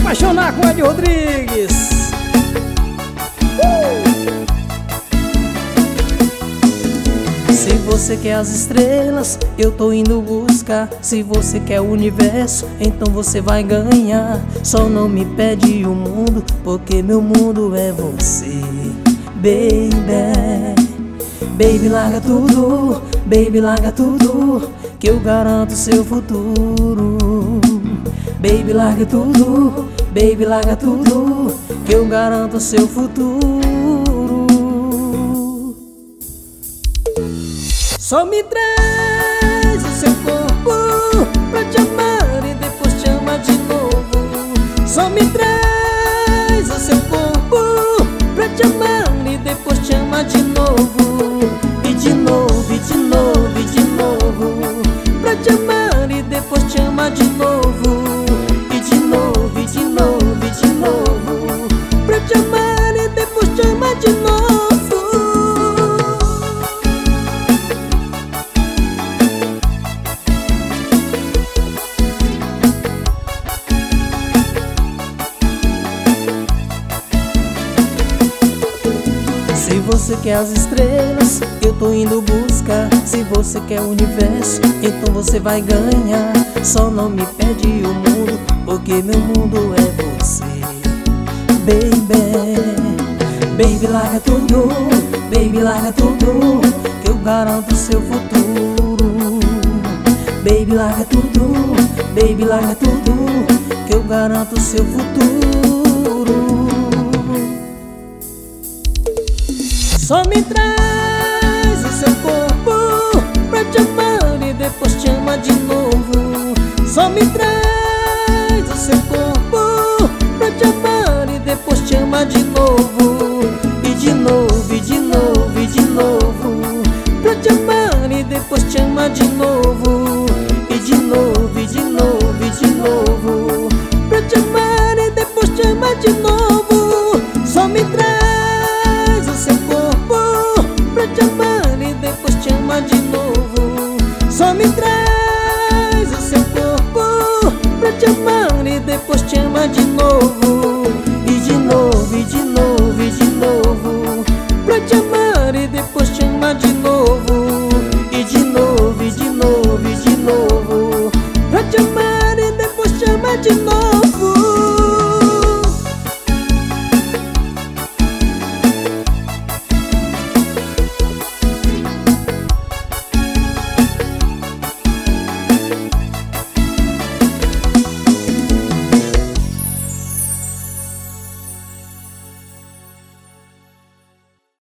apaixonar com Ed Rodrigues. Se você quer as estrelas, eu tô indo buscar. Se você quer o universo, então você vai ganhar. Só não me pede o mundo, porque meu mundo é você, baby. Baby, larga tudo, baby, larga tudo, que eu garanto seu futuro. Baby, larga tudo, baby, larga tudo, que eu garanto seu futuro. Só me traz o seu corpo pra te amar e depois te amar de novo. Só me traz o seu corpo pra te amar e depois te amar de novo. E de novo, e de novo, e de novo, pra te amar e depois te amar de novo. E de novo, e de novo, e de novo, pra te amar e depois te amar de novo. Se você quer as estrelas, eu tô indo buscar. Se você quer o universo, então você vai ganhar. Só não me pede o mundo, porque meu mundo é você, baby. Baby, larga tudo, baby, larga tudo, que eu garanto seu futuro. Baby, larga tudo, baby, larga tudo, que eu garanto seu futuro. Só me traz o seu corpo pra te amar e depois te amar de novo. Só me traz o seu corpo pra te amar e depois te amar de novo. E de novo, e de novo, e de novo, pra te amar e depois te amar de novo. E de novo, e de novo.